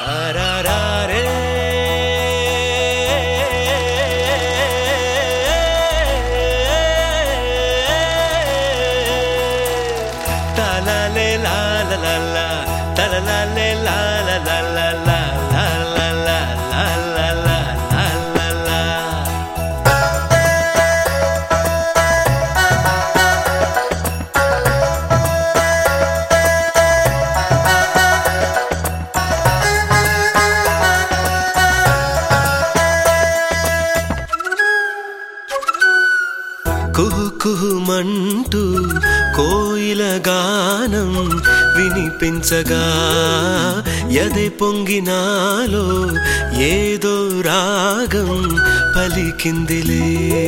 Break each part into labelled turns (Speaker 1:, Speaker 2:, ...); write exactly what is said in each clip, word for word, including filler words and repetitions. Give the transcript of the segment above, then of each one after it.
Speaker 1: కుహు కుహుమంటూ కోయిల గానం వినిపించగా యదే పొంగినాలో ఏదో రాగం పలికిందిలే.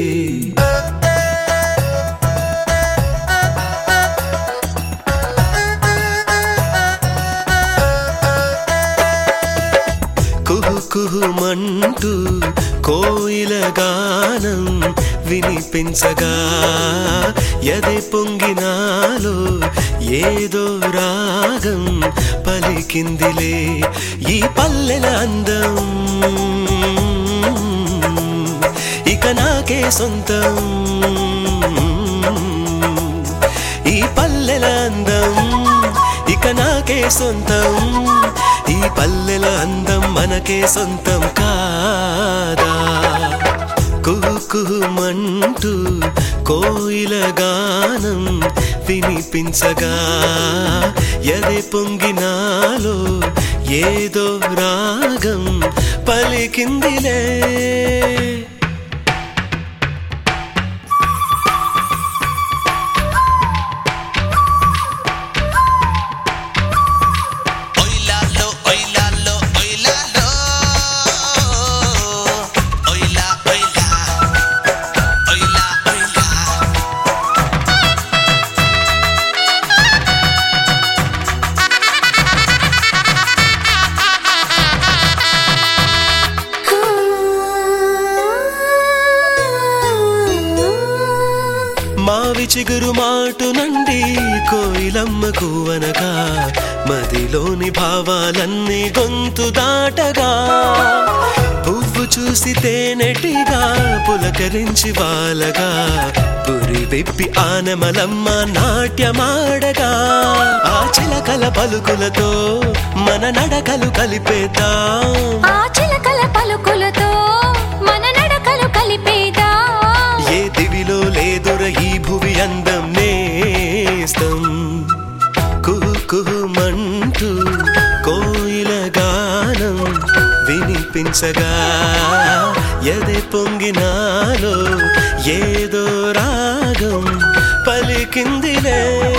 Speaker 1: కుహు కుహుమంటూ కోయిల గానం వినిపించగా యదే పొంగినాలో ఏదో రాగం పలికిందిలే. ఈ పల్లెల అందం ఇక నాకే సొంతం, ఈ పల్లెల అందం ఇక నాకే సొంతం, ఈ పల్లెల అందం మనకే సొంతం కాదా. కుహు కుహుమంటూ కోయిల గానం వినిపించగా యదే పొంగినాలో ఏదో రాగం పలికిందిలే. మావి చిగురు మాటు నుండి కోయిలమ్మకు అనగా మదిలోని భావాలన్నీ గొంతు దాటగా, పువ్వు చూసి తేనెటిగా పులకరించి వాలగా, పురి విప్పి ఆనమలమ్మ నాట్యమాడగా, ఆ చిలకల పలుకులతో మన నడకలు కలిపేద్దాం,
Speaker 2: ఆ చిలకల పలుకులతో మన నడకలు కలిపేద్దాం.
Speaker 1: ఏ దివిలో లేదుర ఈ భువి అందం నేస్తం. కుహు కుహుమంటూ కోయిల గానం వినిపించగా యదే పొంగినాలో ఏదో రాగం పలికిందిలే.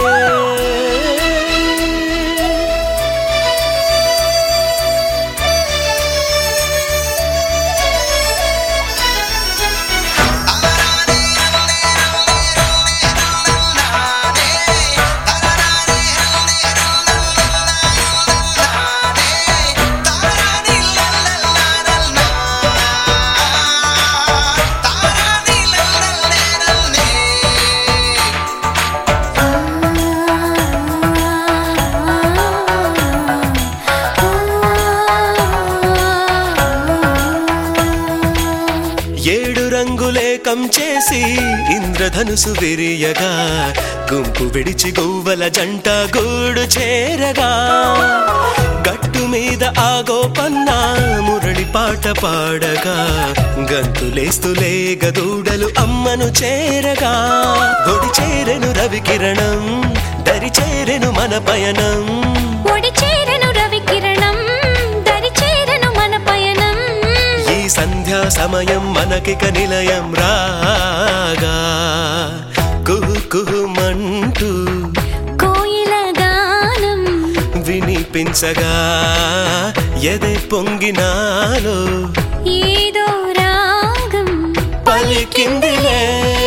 Speaker 1: ఏడు రంగులేకం చేసి ఇంద్రధనుసు విరియగా, గుంపు విడిచి గోవల జంట గూడు చేరగా, గట్టు మీద ఆగో పన్నా మురళి పాట పాడగా, గంతులేస్తులే గదూడలు అమ్మను చేరగా, ఒడి చేరెను రవి కిరణం దరి చేరెను మన పయనం,
Speaker 2: ఒడి చేరెను రవి కిరణం దరి చేరెను మన పయనం.
Speaker 1: ఈ సంధ్యా సమయం మనకిక నిలయం రాగా, కుహు కుహుమంటూ
Speaker 2: కోయిల గానం
Speaker 1: వినిపించగా యదే పొంగినాలో
Speaker 2: ఏదో రాగం
Speaker 1: పలికిందిలే.